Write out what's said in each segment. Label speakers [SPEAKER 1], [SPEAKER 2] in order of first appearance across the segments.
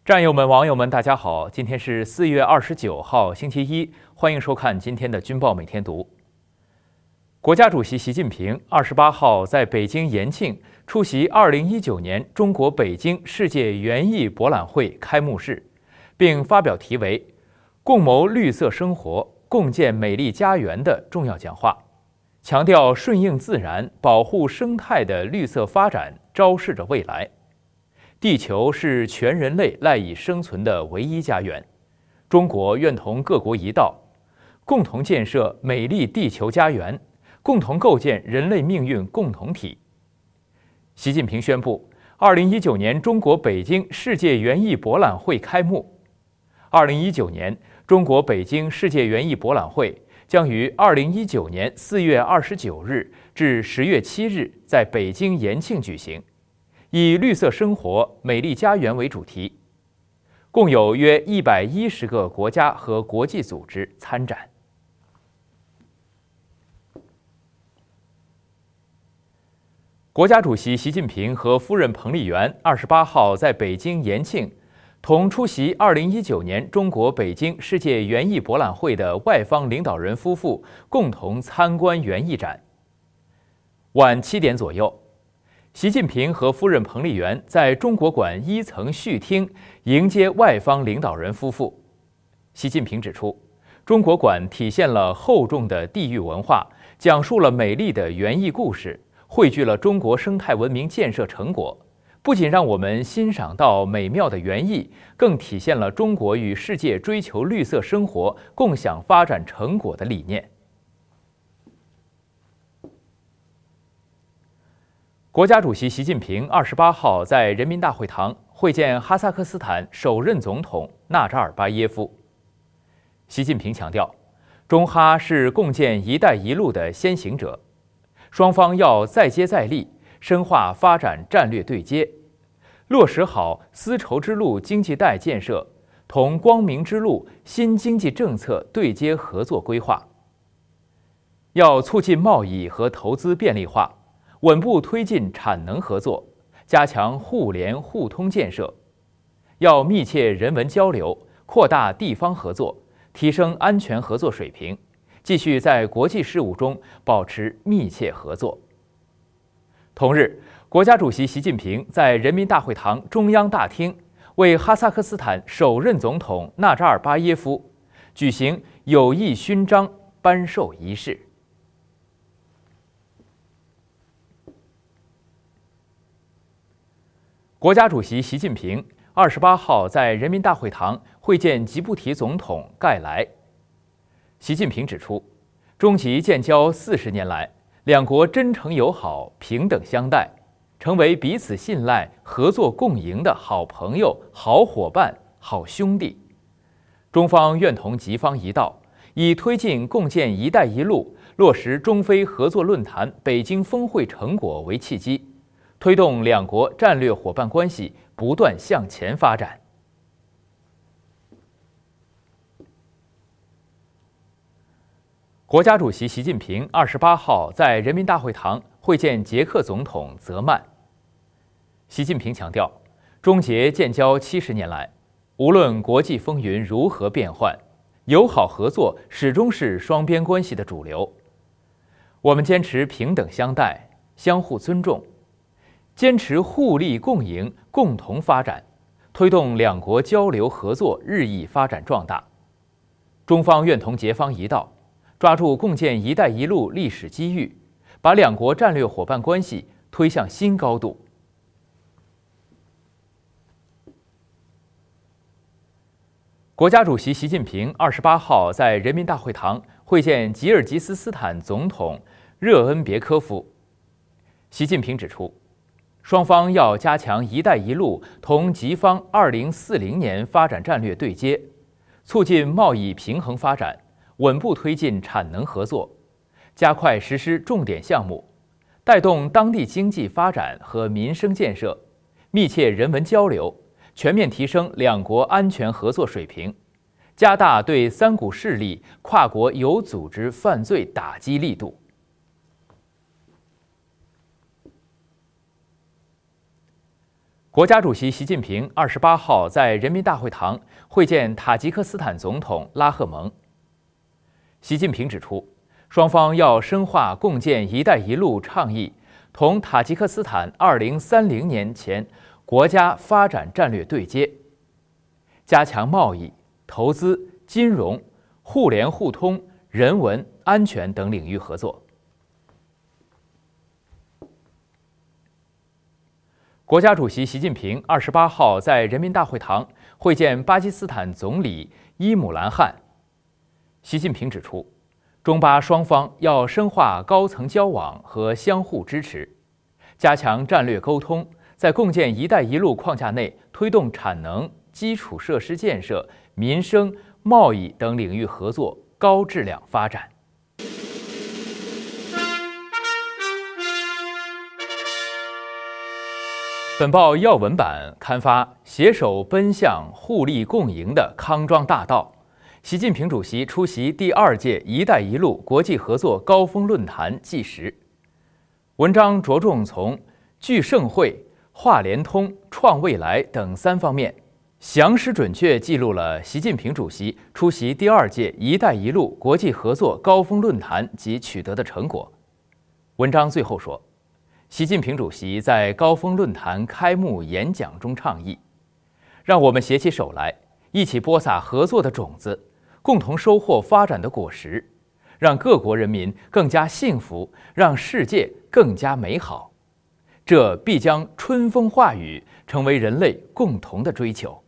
[SPEAKER 1] 战友们、网友们，大家好！今天是4月29号，星期一，欢迎收看今天的《军报每天读》。国家主席习近平28号在北京延庆出席2019年中国北京世界园艺博览会开幕式，并发表题为“共谋绿色生活，共建美丽家园”的重要讲话，强调顺应自然、保护生态的绿色发展昭示着未来。地球是全人类赖以生存的唯一家园，中国愿同各国一道，共同建设美丽地球家园，共同构建人类命运共同体。习近平宣布，2019年中国北京世界园艺博览会开幕。2019年中国北京世界园艺博览会将于2019年4月29日至10月7日在北京延庆举行。以绿色生活、美丽家园为主题，共有约110个国家和国际组织参展。国家主席习近平和夫人彭丽媛28号在北京延庆同出席2019年中国北京世界园艺博览会的外方领导人夫妇共同参观园艺展。晚7点左右，习近平和夫人彭丽媛在中国馆1层序厅迎接外方领导人夫妇。习近平指出，中国馆体现了厚重的地域文化，讲述了美丽的园艺故事，汇聚了中国生态文明建设成果，不仅让我们欣赏到美妙的园艺，更体现了中国与世界追求绿色生活、共享发展成果的理念。国家主席习近平28号在人民大会堂会见哈萨克斯坦首任总统纳扎尔巴耶夫。习近平强调，中哈是共建“一带一路”的先行者，双方要再接再厉，深化发展战略对接，落实好丝绸之路经济带建设同光明之路新经济政策对接合作规划，要促进贸易和投资便利化，稳步推进产能合作，加强互联互通建设，要密切人文交流，扩大地方合作，提升安全合作水平，继续在国际事务中保持密切合作。同日，国家主席习近平在人民大会堂中央大厅为哈萨克斯坦首任总统纳扎尔巴耶夫举行友谊勋章颁授仪式。国家主席习近平28号在人民大会堂会见吉布提总统盖莱。习近平指出，中吉建交40年来，两国真诚友好、平等相待，成为彼此信赖、合作共赢的好朋友、好伙伴、好兄弟。中方愿同吉方一道，以推进共建“一带一路”、落实中非合作论坛北京峰会成果为契机，推动两国战略伙伴关系不断向前发展。国家主席习近平28号在人民大会堂会见捷克总统泽曼。习近平强调，中捷建交70年来，无论国际风云如何变幻，友好合作始终是双边关系的主流。我们坚持平等相待、相互尊重，坚持互利共赢、共同发展，推动两国交流合作日益发展壮大。中方愿同捷方一道，抓住共建“一带一路”历史机遇，把两国战略伙伴关系推向新高度。国家主席习近平28号在人民大会堂会见吉尔吉斯斯坦总统热恩别科夫。习近平指出，双方要加强“一带一路”同吉方2040年发展战略对接，促进贸易平衡发展，稳步推进产能合作，加快实施重点项目，带动当地经济发展和民生建设，密切人文交流，全面提升两国安全合作水平，加大对三股势力、跨国有组织犯罪打击力度。 国家主席习近平28号在人民大会堂会见塔吉克斯坦总统拉赫蒙。习近平指出，双方要深化共建“一带一路”倡议，同塔吉克斯坦2030年前国家发展战略对接，加强贸易、投资、金融、互联互通、人文、安全等领域合作。国家主席习近平28号在人民大会堂会见巴基斯坦总理伊姆兰汗。习近平指出，中巴双方要深化高层交往和相互支持，加强战略沟通，在共建“一带一路”框架内推动产能、基础设施建设、民生、贸易等领域合作高质量发展。本报要闻版刊发携手奔向互利共赢的康庄大道。习近平主席出席第2届“一带一路”国际合作高峰论坛纪实。文章着重从聚盛会、化联通、创未来等3方面，详实准确记录了习近平主席出席第2届“一带一路”国际合作高峰论坛及取得的成果。文章最后说，习近平主席在高峰论坛开幕演讲中倡议，让我们携起手来，一起播撒合作的种子，共同收获发展的果实，让各国人民更加幸福，让世界更加美好。这必将春风化雨，成为人类共同的追求。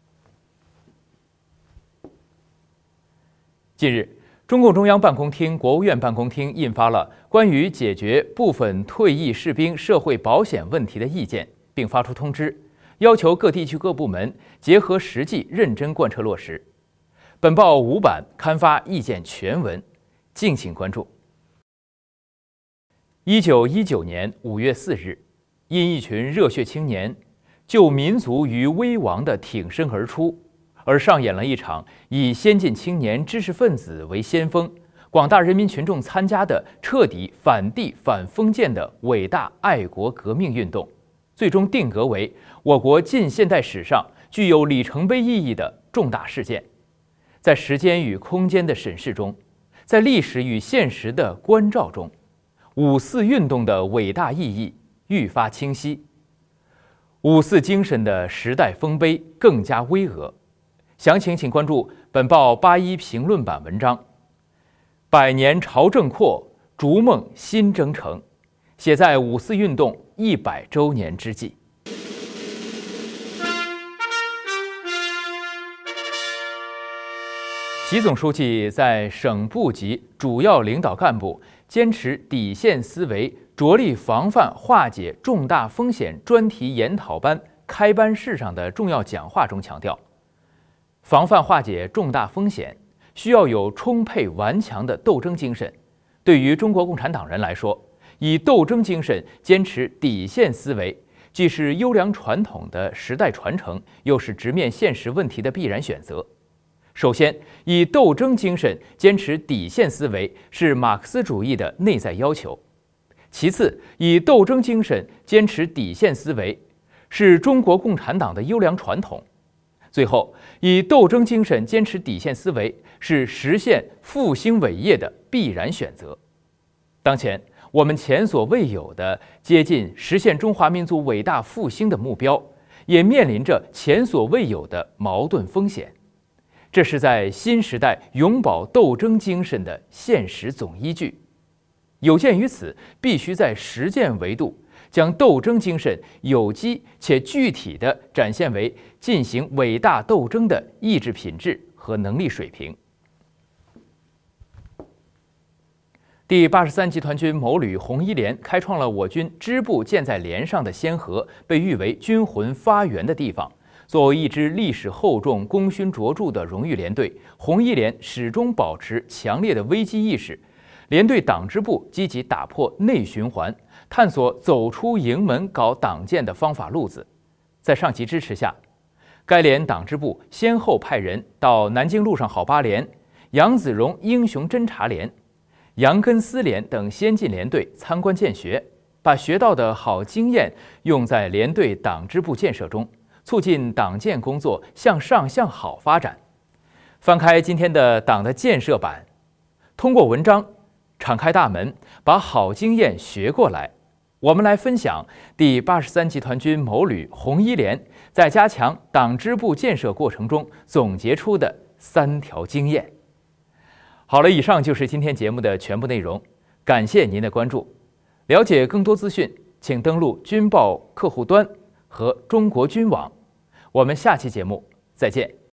[SPEAKER 1] 近日，中共中央办公厅、国务院办公厅印发了关于解决部分退役士兵社会保险问题的意见，并发出通知，要求各地区各部门结合实际认真贯彻落实。本报5版刊发意见全文，敬请关注。1919年5月4日，因一群热血青年救民族于危亡的挺身而出，而上演了一场以先进青年知识分子为先锋，广大人民群众参加的彻底反帝反封建的伟大爱国革命运动，最终定格为我国近现代史上具有里程碑意义的重大事件。在时间与空间的审视中，在历史与现实的关照中，5·4运动的伟大意义愈发清晰，5·4精神的时代丰碑更加巍峨。详情请关注本报81评论版文章。百年朝政扩，逐梦新征程，写在5·4运动100周年之际。习总书记在省部级主要领导干部坚持底线思维，着力防范化解重大风险专题研讨班开班式上的重要讲话中强调，防范化解重大风险需要有充沛顽强的斗争精神。对于中国共产党人来说，以斗争精神坚持底线思维，既是优良传统的时代传承，又是直面现实问题的必然选择。首先，以斗争精神坚持底线思维是马克思主义的内在要求；其次，以斗争精神坚持底线思维是中国共产党的优良传统；最后，以斗争精神坚持底线思维是实现复兴伟业的必然选择。当前，我们前所未有的接近实现中华民族伟大复兴的目标，也面临着前所未有的矛盾风险。这是在新时代永葆斗争精神的现实总依据。有鉴于此，必须在实践维度将斗争精神有机且具体地展现为进行伟大斗争的意志品质和能力水平。第83集团军某旅红一连开创了我军支部建在连上的先河，被誉为军魂发源的地方。作为一支历史厚重、功勋卓著的荣誉连队，红一连始终保持强烈的危机意识。连队党支部积极打破内循环，探索走出营门搞党建的方法路子。在上级支持下，该连党支部先后派人到南京路上好8连、杨子荣英雄侦察连、杨根思连等先进连队参观见学， 把学到的好经验用在连队党支部建设中，促进党建工作向上向好发展。翻开今天的党的建设版，通过文章敞开大门，把好经验学过来。我们来分享第83集团军某旅红一连在加强党支部建设过程中总结出的3条经验。好了，以上就是今天节目的全部内容，感谢您的关注。了解更多资讯，请登录军报客户端和中国军网。我们下期节目再见。